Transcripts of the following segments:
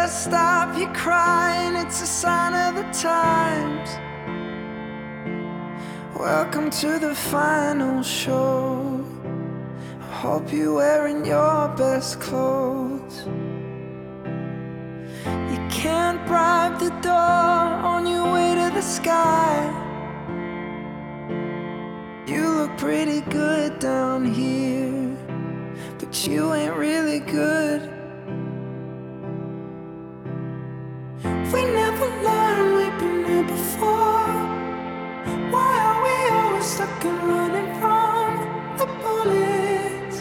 Just stop your crying, it's a sign of the times. Welcome to the final show. I hope you're wearing your best clothes. You can't bribe the door on your way to the sky. You look pretty good down here, but you ain't really good. We never learned, we've been here before. Why are we always stuck and running from the bullets?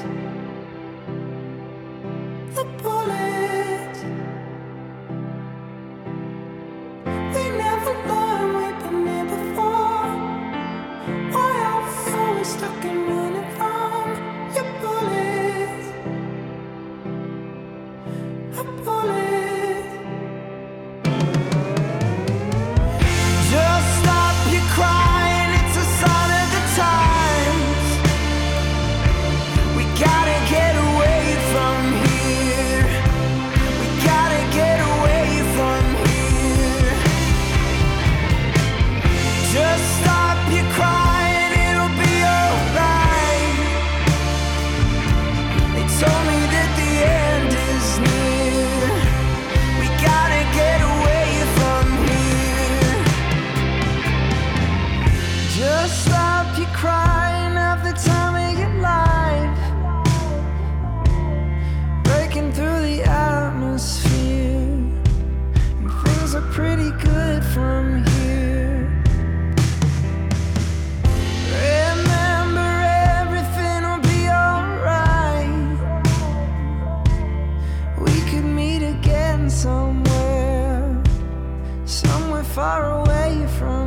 The bullets. We never learned, we've been here before. Why are we always stuck and running from your bullets? The bullets. Just stop your crying, it's a sign of the times. We gotta get away from here. We gotta get away from here. Just stop your crying, it'll be alright. They told me that the end is near. We gotta get away from here. Just stop your crying, have the time of your life. Breaking through the atmosphere, and things are pretty good from here. Remember, everything will be alright. We could meet again somewhere, somewhere far away from